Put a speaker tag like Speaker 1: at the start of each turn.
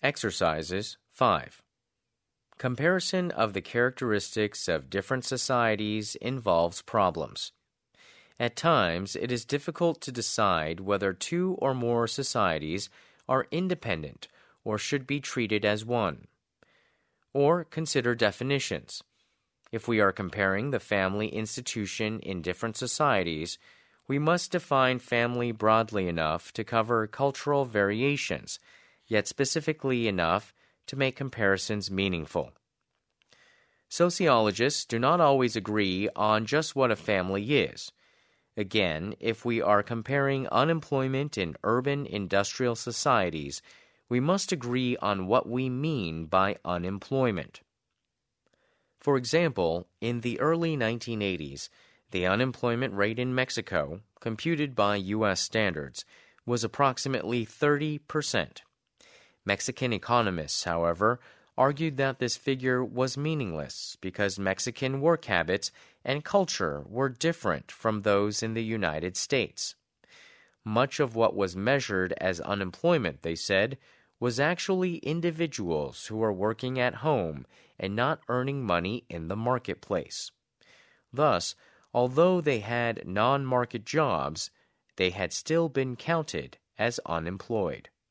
Speaker 1: Exercises 5. Comparison of the characteristics of different societies involves problems. At times, it is difficult to decide whether two or more societies are independent or should be treated as one. Or consider definitions. If we are comparing the family institution in different societies, we must define family broadly enough to cover cultural variations, yet specifically enough to make comparisons meaningful. Sociologists do not always agree on just what a family is. Again, if we are comparing unemployment in urban industrial societies, we must agree on what we mean by unemployment. For example, in the early 1980s, the unemployment rate in Mexico, computed by U.S. standards, was approximately 30%. Mexican economists, however, argued that this figure was meaningless because Mexican work habits and culture were different from those in the United States. Much of what was measured as unemployment, they said, was actually individuals who were working at home and not earning money in the marketplace. Thus, although they had non-market jobs, they had still been counted as unemployed.